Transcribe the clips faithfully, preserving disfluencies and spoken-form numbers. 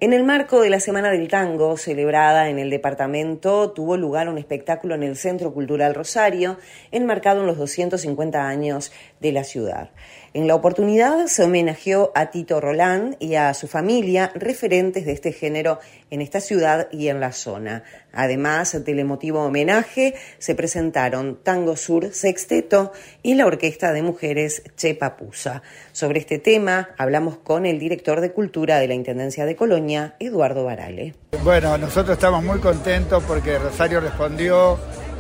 En el marco de la Semana del Tango, celebrada en el departamento, tuvo lugar un espectáculo en el Centro Cultural Rosario, enmarcado en los doscientos cincuenta años de la ciudad. En la oportunidad se homenajeó a Tito Roland y a su familia, referentes de este género en esta ciudad y en la zona. Además del emotivo homenaje, se presentaron Tango Sur Sexteto y la Orquesta de Mujeres Che Papusa. Sobre este tema hablamos con el director de Cultura de la Intendencia de Colonia, Eduardo Barale. Bueno, nosotros estamos muy contentos porque Rosario respondió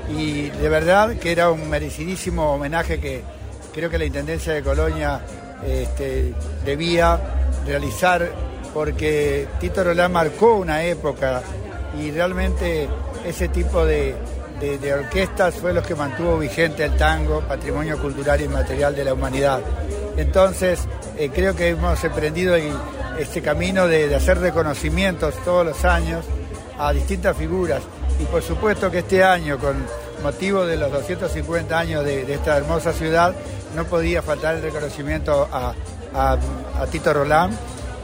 y de verdad que era un merecidísimo homenaje que creo que la Intendencia de Colonia este, debía realizar, porque Tito Roland marcó una época y realmente ese tipo de, de, de orquestas fue lo que mantuvo vigente el tango, patrimonio cultural y inmaterial de la humanidad. Entonces eh, creo que hemos emprendido el, este camino de, de hacer reconocimientos todos los años a distintas figuras, y por supuesto que este año, con motivo de los doscientos cincuenta años de, de esta hermosa ciudad, no podía faltar el reconocimiento a, a, a Tito Roland,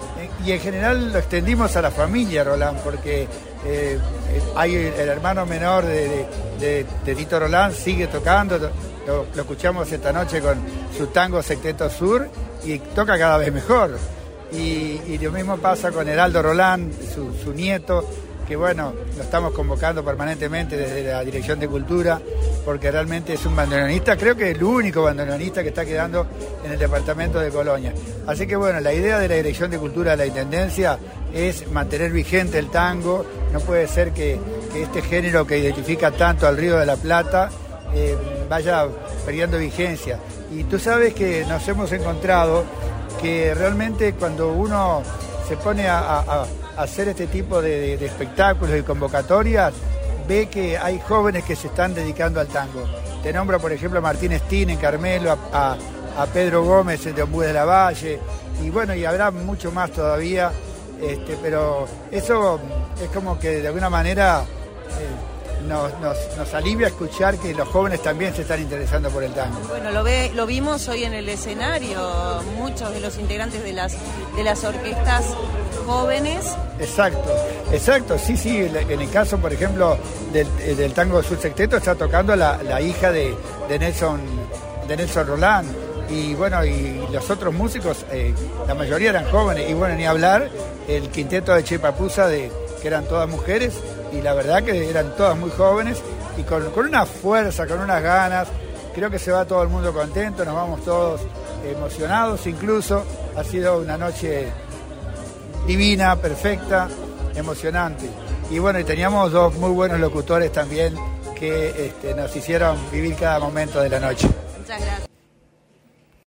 y en general lo extendimos a la familia Roland, porque eh, hay el hermano menor de, de, de, de Tito Roland, sigue tocando, lo, lo escuchamos esta noche con su Tango Sexteto Sur y toca cada vez mejor, y, y lo mismo pasa con Heraldo Roland, su, su nieto, que bueno, lo estamos convocando permanentemente desde la Dirección de Cultura, porque realmente es un bandoneonista, creo que es el único bandoneonista que está quedando en el departamento de Colonia. Así que bueno, la idea de la Dirección de Cultura de la Intendencia es mantener vigente el tango. No puede ser que, que este género que identifica tanto al Río de la Plata eh, vaya perdiendo vigencia. Y tú sabes que nos hemos encontrado que realmente cuando uno se pone a... a, a hacer este tipo de, de, de espectáculos y convocatorias, ve que hay jóvenes que se están dedicando al tango. Te nombro, por ejemplo, a Martín Estín en Carmelo, a, a, a Pedro Gómez de Ombú de la Valle, y bueno, y habrá mucho más todavía, este, pero eso es como que de alguna manera eh, nos, nos, nos alivia escuchar que los jóvenes también se están interesando por el tango. Bueno, lo, ve, lo vimos hoy en el escenario, muchos de los integrantes de las, de las orquestas jóvenes. Exacto, exacto, sí, sí, en el caso, por ejemplo, del, del Tango Sur Sexteto está tocando la, la hija de, de, Nelson, de Nelson Roland, y bueno, y los otros músicos, eh, la mayoría eran jóvenes, y bueno, ni hablar, el quinteto de Che Papusa, de, que eran todas mujeres, y la verdad que eran todas muy jóvenes, y con, con una fuerza, con unas ganas. Creo que se va todo el mundo contento, nos vamos todos emocionados, incluso ha sido una noche divina, perfecta, emocionante. Y bueno, y teníamos dos muy buenos locutores también que este, nos hicieron vivir cada momento de la noche. Muchas gracias.